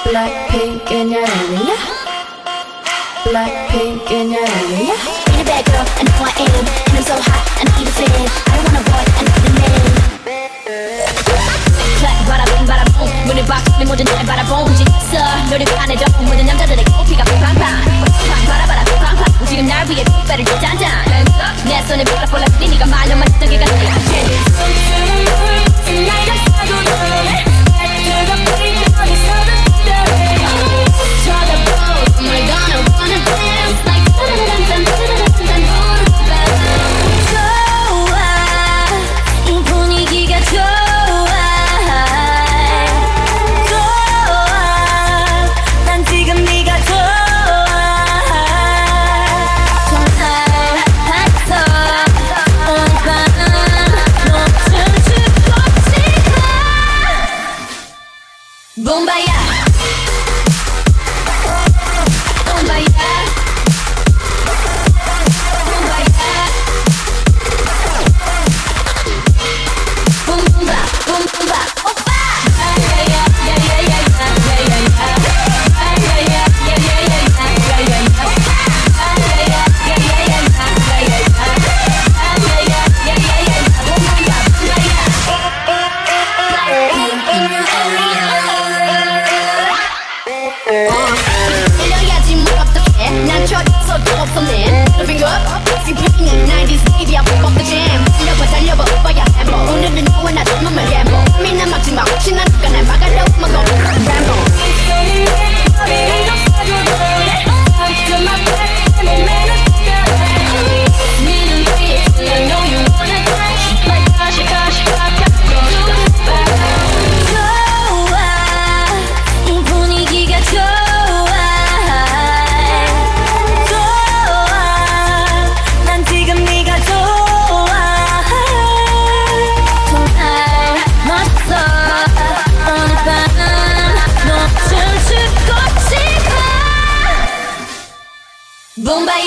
Blackpink in your area. Blackpink in your area. Ain't a bad girl, I know I am. And I'm so hot, I need a fan. I don't want a boy, I need a man. Clap, bada boom, bada boom. 문을 박치는 모든 날 바라보고 있어. 노력을 안 해도 모든 남자들의 꽃피가 팡팡팡. 바라바라 팡팡. 지금 날 위해 풋배를 짠짠. 내 손에 볼락볼락 네가 말로만 듣던 게 같아. Tonight I'm so good. Bombaya, bombaya, bombaya, boom boom ba, oppa. Yeah yeah yeah yeah yeah yeah yeah yeah yeah. Yeah yeah yeah yeah yeah yeah yeah yeah yeah. Yeah yeah yeah yeah yeah yeah yeah yeah. Yeah yeah yeah yeah yeah yeah. Bombaya, 일러야지 뭘 어떡해 난 철없어도 없었네 Moving up, 씹히는 90s baby I pop up the jam 달려봐 오빠야 햄버 오늘은 너와 나 젊음을 햄버 미나 막지마 혹시 난 누가 날 막아도 먹어 램보 Bombaya.